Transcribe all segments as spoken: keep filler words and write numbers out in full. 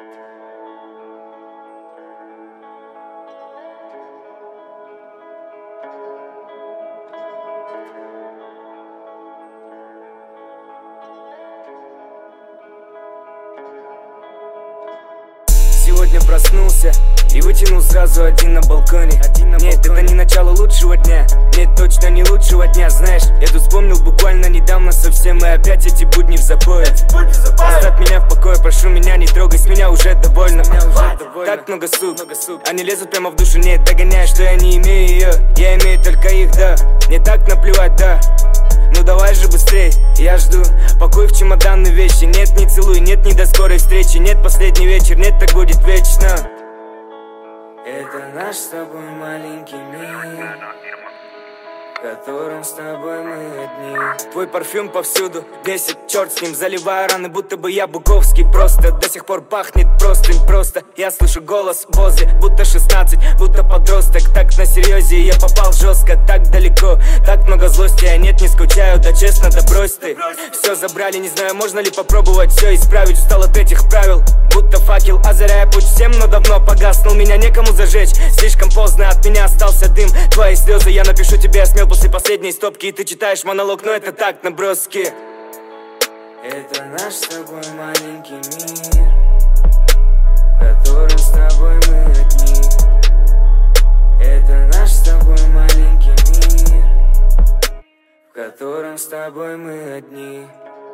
Сегодня проснулся и вытянул сразу один на балконе. один на Нет, балконе. Это не начало лучшего дня. Нет, точно не лучшего дня. Знаешь, я тут вспомнил буквально недавно совсем. И опять эти будни в запое. Оставь меня в покое, прошу меня не трогай. С меня уже довольно, меня уже довольно. Так много сук. много сук Они лезут прямо в душу, нет, догоняя, что я не имею ее. Я имею только их, да. Мне так наплевать, да. Ну давай же быстрей, я жду. Пакуй в чемодан вещи. Нет, не целуй, нет, не до скорой встречи. Нет, последний вечер, нет, так будет вечно. Это наш с тобой маленький мир, в котором с тобой мы одни. Твой парфюм повсюду, бесит, черт с ним. Заливая раны, будто бы я Буковский. Просто до сих пор пахнет простынь. Просто я слышу голос возле, будто шестнадцать, будто подросток. Так на серьезе, я попал жестко, так далеко. Так много злости, а нет, не скучаю. Да честно, да брось ты. Все забрали, не знаю, можно ли попробовать все исправить. Устал от этих правил, будто факел, озаряя путь всем, но давно погаснул. Меня некому зажечь, слишком поздно, от меня остался дым. Твои слезы я напишу тебе, я смел после последней стопки. И ты читаешь монолог, но это так, наброски. Это наш с тобой маленький мир, в котором с тобой мы одни. Это наш с тобой маленький мир, в котором с тобой мы одни.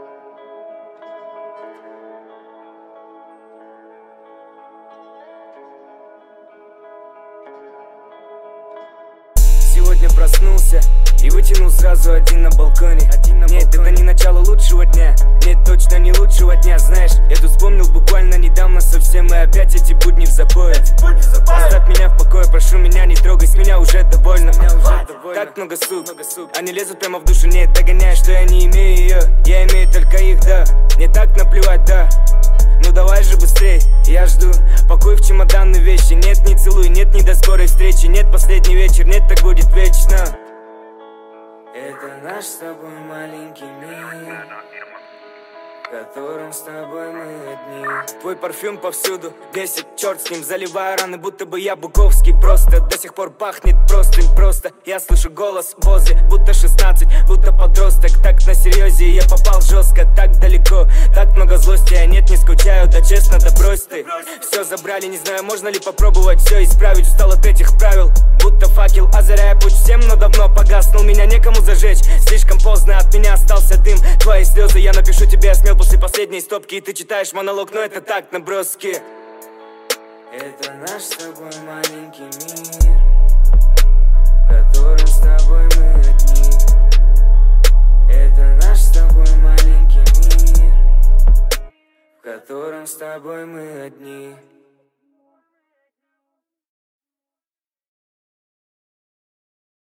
Сегодня проснулся и вытянул сразу один на балконе. один на Нет, балконе. Это не начало лучшего дня. Нет, точно не лучшего дня. Знаешь, я тут вспомнил буквально недавно совсем. И опять эти будни в запое. Оставь меня в покое, прошу меня не трогай. С меня уже довольно, меня уже довольно. Так много сук. много сук Они лезут прямо в душу, нет, догоняя, что я не имею ее. Я имею только их, да. Мне так наплевать, да. Ну давай же быстрей, я жду. Пакуй в чемодан вещи. Нет, не целуй, нет, не до скорой встречи. Нет, последний вечер, нет, так будет вечно. Это наш с тобой маленький мир, в котором с тобой мы одни. Твой парфюм повсюду, бесит, черт с ним. Заливая раны, будто бы я Буковский. Просто до сих пор пахнет простынь. Просто я слышу голос возле, будто шестнадцать, будто подросток. Так на серьезе, я попал жестко, так далеко. Так много злости, а нет, не скучаю. Да честно, да брось ты. Все забрали, не знаю, можно ли попробовать все исправить. Устал от этих правил, будто факел, озаряя путь всем, но давно погаснул. Меня некому зажечь, слишком поздно, от меня остался дым. Твои слезы я напишу тебе, я смел после последней стопки. И ты читаешь монолог, но это так, наброски. Это наш с тобой маленький мир, в котором с тобой мы одни. Это наш с тобой маленький мир, в котором с тобой мы одни.